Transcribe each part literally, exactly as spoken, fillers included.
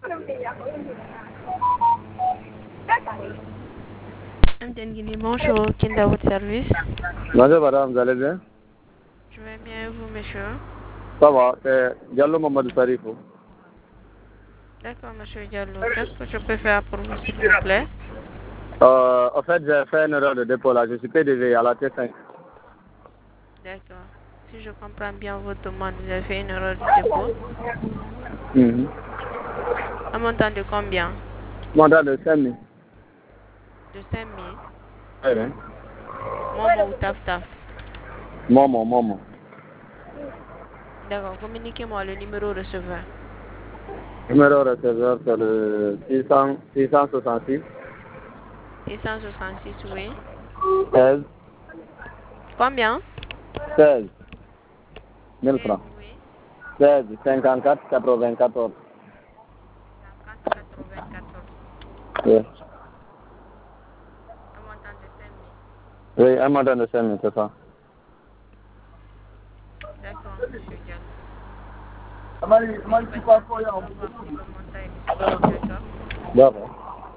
M T N Guinée, bonjour, qui est à votre service? Bonjour madame, vous allez bien? Je vais bien et vous, monsieur? Ça va, c'est Diallo Mamadou Sarifou. D'accord, monsieur Diallo. Qu'est-ce que je peux faire pour vous, s'il vous plaît? Euh, en fait, j'ai fait une erreur de dépôt là, je suis P D V à la T cinq. D'accord. Si je comprends bien votre demande, vous avez fait une erreur de dépôt. Mm-hmm. Un montant de combien? Mandat de cinq mille. De cinq mille. Oui, oui. Momo ou Taf Taf? Momo, Momo. D'accord, communiquez-moi le numéro receveur. Numéro receveur, c'est le six cents, six cent soixante-six. six cent soixante-six, oui. seize. Combien? seize. mille seize, francs. oui. seize, cinquante-quatre, quatre-vingt-quatorze. cinquante quatre-vingt-quatorze. Oui. Un montant de cinq mille. Oui, un mandat de cinq mille, c'est ça. D'accord, monsieur Diallo. Veuillez patienter, je dois voir si le montant est disponible, d'accord? D'accord.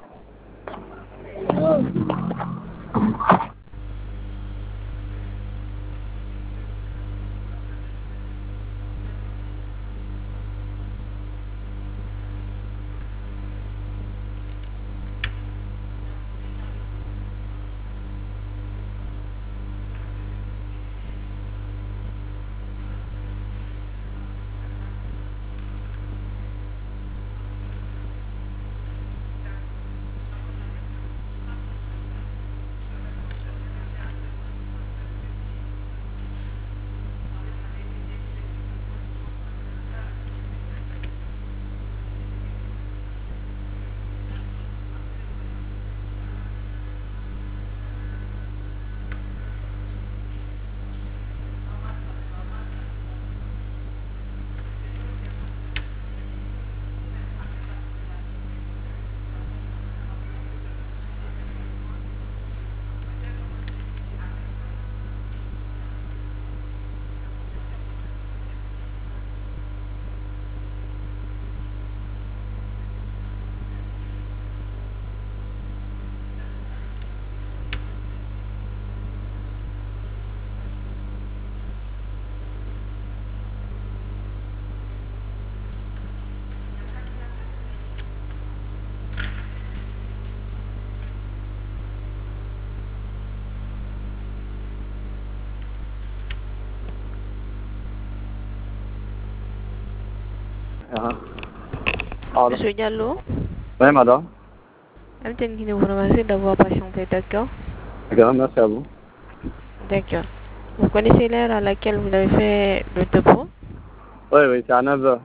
Uh-huh. Monsieur Diallo, Oui, madame. M T N Guinée vous remercie d'avoir patienté, d'accord? D'accord, merci à vous. D'accord. Vous connaissez l'heure à laquelle vous avez fait le dépôt? Oui, oui, c'est à neuf heures.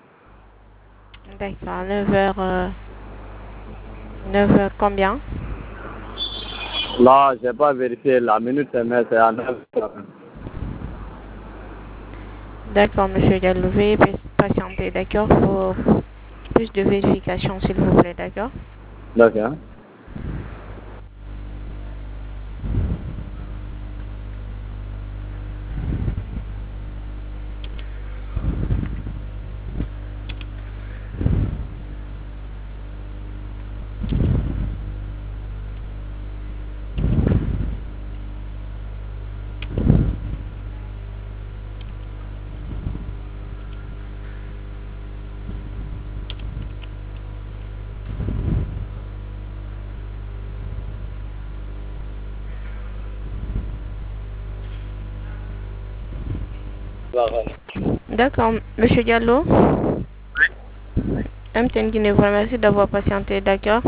D'accord, à neuf heures. Euh, neuf heures combien? Là, j'ai pas vérifié la minute, mais c'est à neuf heures. D'accord, monsieur Diallo, veuillez patienter, d'accord? Pour plus de vérification, s'il vous plaît, d'accord? D'accord. D'accord, monsieur Diallo. M T N Guinée vous remercie d'avoir patienté, d'accord?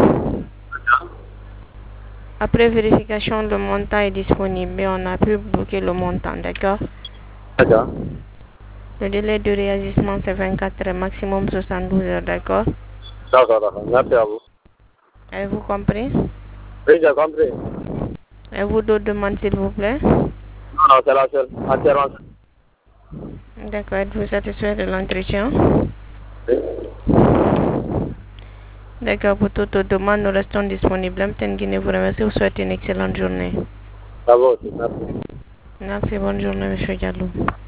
Après vérification, le montant est disponible et on a pu bloquer le montant, d'accord? D'accord. Le délai de réagissement, c'est vingt-quatre heures, maximum soixante-douze heures, d'accord? D'accord, d'accord. Merci à vous. Avez-vous compris? Oui, j'ai compris. Avez-vous d'autres demandes, s'il vous plaît? Non, non, c'est la seule. Entièrement. D'accord, êtes-vous satisfait de l'entretien? Oui. D'accord, pour toute autre demande, nous restons disponibles. M T N Guinée vous remercie, vous souhaite une excellente journée. Ça va aussi, merci. Merci, bonne journée, monsieur Diallo.